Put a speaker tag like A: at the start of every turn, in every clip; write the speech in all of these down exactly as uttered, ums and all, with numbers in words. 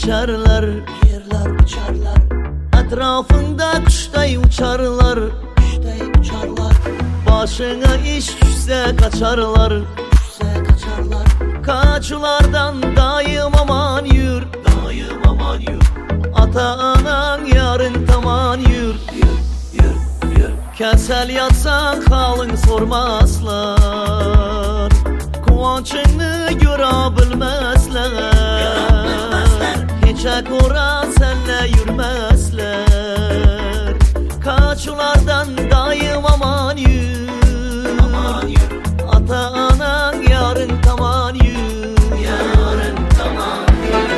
A: içerler,
B: yerler uçarlar,
A: etrafında kuştay uçarlar,
B: kuştay uçarlar,
A: başına iş düşse kaçarlar,
B: düşse kaçarlar,
A: kaçulardan daim aman yür,
B: daim aman yür,
A: ata anan yarın taman yür,
B: yür, yür, yür.
A: Kesel yatsan halın sormazlar, kuvvançını görebilmezler, hiçe kora senle yürmezler, kaçulardan daim aman yür,
B: Aman yür,
A: ata anan yarın taman yür,
B: yarın tamam yür.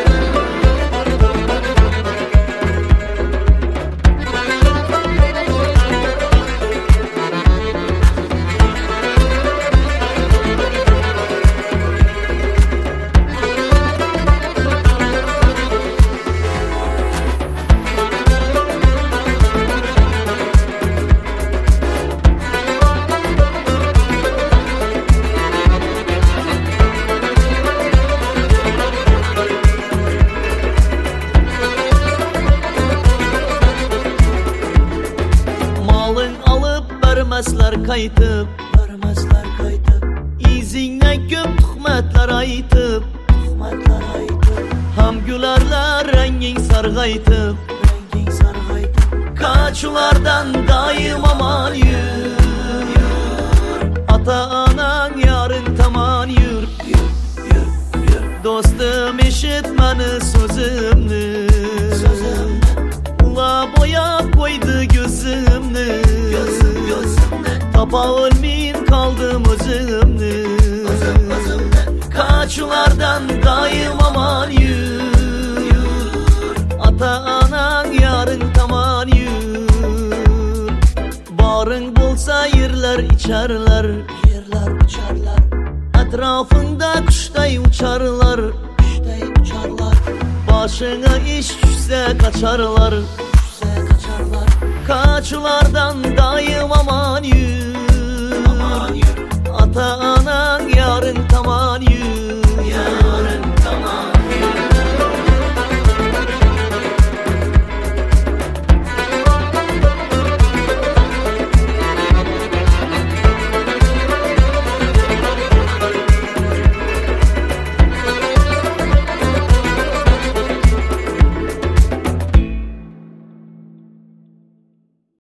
A: Vermezler kaytıp,
B: Vermezler kaytıp,
A: izine köp tuhmetler aytıp,
B: tuhmetler aytıp,
A: ham gülerler rengin sargaytıp,
B: rengin sargaytıp,
A: kaçulardan daim aman yür, ata anan yarın taman yür,
B: yür, yür, yür.
A: dostum işitmeni sözümnü,
B: Sözümle,
A: ula boya koydu gözümnü,
B: gözüm gözümle,
A: tapa ölmeyin kaldım özümnü,
B: özüm özümle,
A: kaçulardan daim aman yür, ata anan yarın taman yür, barın bulsa yerler içerler,
B: yerler uçarlar,
A: etrafında kuştay uçarlar,
B: kuştay uçarlar,
A: başına iş düşse kaçarlar,
B: düşse kaçarlar,
A: kaçulardan daim aman yür,